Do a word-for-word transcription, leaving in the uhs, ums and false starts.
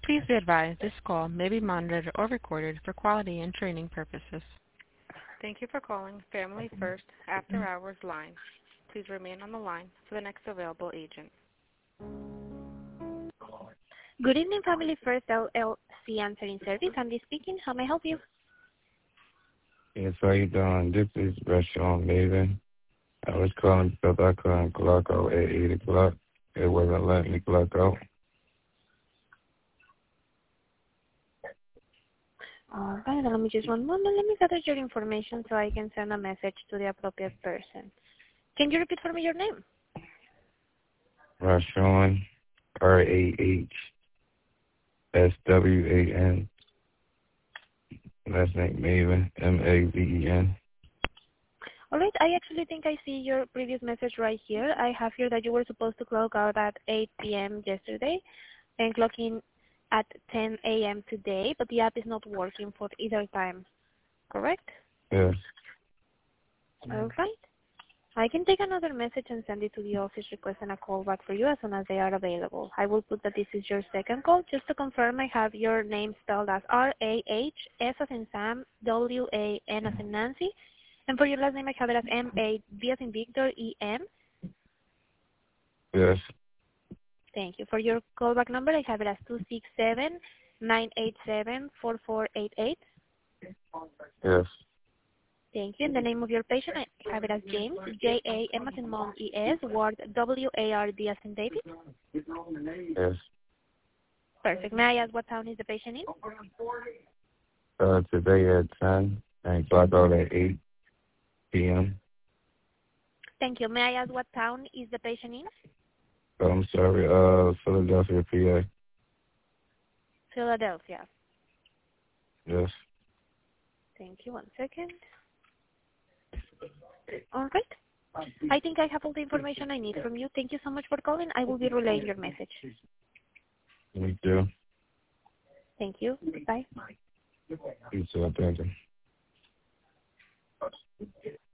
Please be advised this call may be monitored or recorded for quality and training purposes. Thank you for calling Family First After Hours line. Please remain on the line for the next available agent. Good evening, Family First L L C Answering Service. Andy speaking. How may I help you? Yes, how you doing? This is Restaurant Maven. I was calling because I couldn't clock out at eight o'clock. It wasn't letting me clock out. All right, let me just one moment. Let me gather your information so I can send a message to the appropriate person. Can you repeat for me your name? Restaurant, R A H S W A N. Last name Maven, M A V E N. All right, I actually think I see your previous message right here. I have here that you were supposed to clock out at eight p m yesterday and clock in at ten a m today, but the app is not working for either time, correct? Yes. All right. I can take another message and send it to the office requesting a call back for you as soon as they are available. I will put that this is your second call. Just to confirm, I have your name spelled as R A H S as in Sam, W A N as in Nancy. And for your last name, I have it as M A V as in Victor, E M. Yes. Thank you. For your callback number, I have it as two six seven, nine eight seven, four four eight eight. Yes. Thank you. And the name of your patient, I have it as James, J A M as in Mom, E S, Ward, W A R D as in David. Yes. Perfect. May I ask what town is the patient in? Uh, today at ten and clock out at eight p m. Thank you. May I ask what town is the patient in? Oh, I'm sorry, uh, Philadelphia, P A. Philadelphia. Yes. Thank you. One second. All right. I think I have all the information I need from you. Thank you so much for calling. I will be relaying your message. Me too. Thank you. Bye. You too, thank you.